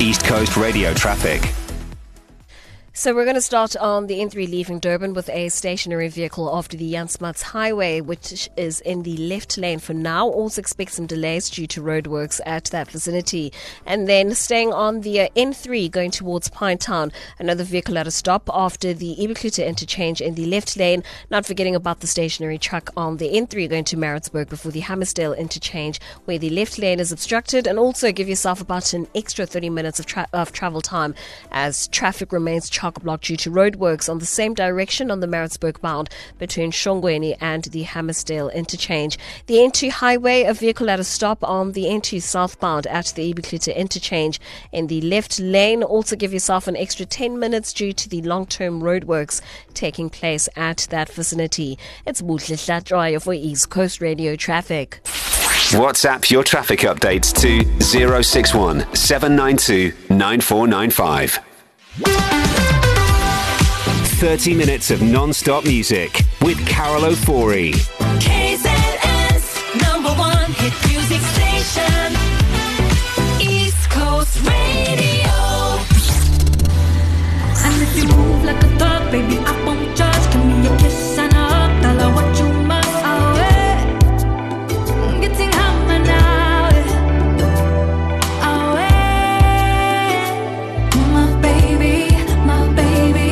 East Coast Radio traffic. So we're going to start on the N3 leaving Durban with a stationary vehicle after the Jan Smuts Highway, which is in the left lane for now. Also expect some delays due to roadworks at that vicinity. And then staying on the N3 going towards Pinetown, another vehicle at a stop after the Ibukluta interchange in the left lane. Not forgetting about the stationary truck on the N3 going to Maritzburg before the Hammersdale interchange where the left lane is obstructed. And also give yourself about an extra 30 minutes of travel time as traffic remains chock-a-block due to roadworks on the same direction on the Maritzburg bound between Shongweni and the Hammersdale interchange. The N2 highway, a vehicle at a stop on the N2 southbound at the Ibukluta interchange in the left lane. Also give yourself an extra 10 minutes due to the long-term roadworks taking place at that vicinity. It's Buhle Hlatraya for East Coast Radio Traffic. WhatsApp your traffic updates to 061 792 9495. 30 minutes of non-stop music with Carol Ofori. KZS, #1 hit music station. East Coast Radio. And if you move like a dog, baby, I won't judge. Give me a kiss and a hug. Tell her what you must. Getting hammered now. My baby, my baby.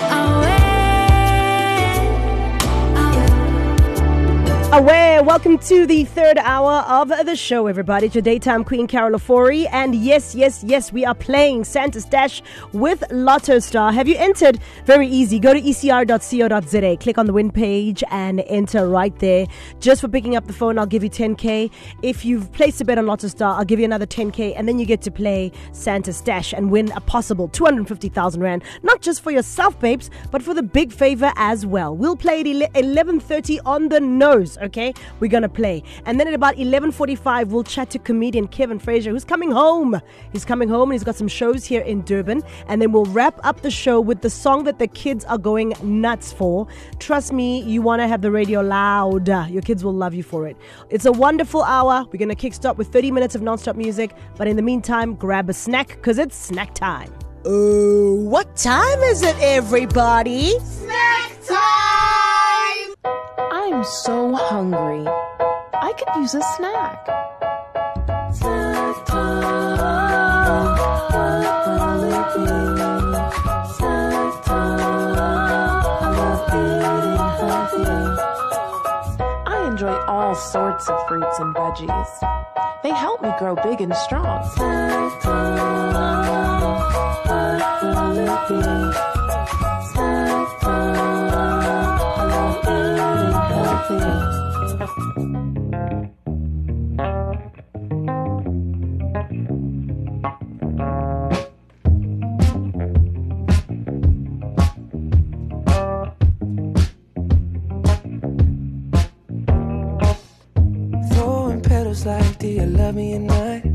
Away. Welcome to the third hour of the show, everybody. It's your daytime queen, Carol Ofori. And yes, we are playing Santa's Dash with Lotto Star. Have you entered? Very easy. Go to ecr.co.za. Click on the win page and enter right there. Just for picking up the phone, I'll give you 10K. If you've placed a bet on Lotto Star, I'll give you another 10K. And then you get to play Santa's Dash and win a possible 250,000 Rand. Not just for yourself, babes, but for the big favor as well. We'll play at 11:30 on the nose. Okay, we're gonna play, and then at about 11:45 we'll chat to comedian Kevin Frazier, who's coming home. He's coming home and he's got some shows here in Durban, and then we'll wrap up the show with the song that the kids are going nuts for. Trust me, you want to have the radio loud. Your kids will love you for it. It's a wonderful hour. We're gonna kickstart with 30 minutes of non-stop music, but in the meantime, grab a snack because it's snack time. Oh, what time is it, everybody? Snack time! I'm so hungry. I could use a snack. Snack time. Snack time. I enjoy all sorts of fruits and veggies. They help me grow big and strong. Snack time. Snack time. Throwing petals like, do you love me at night?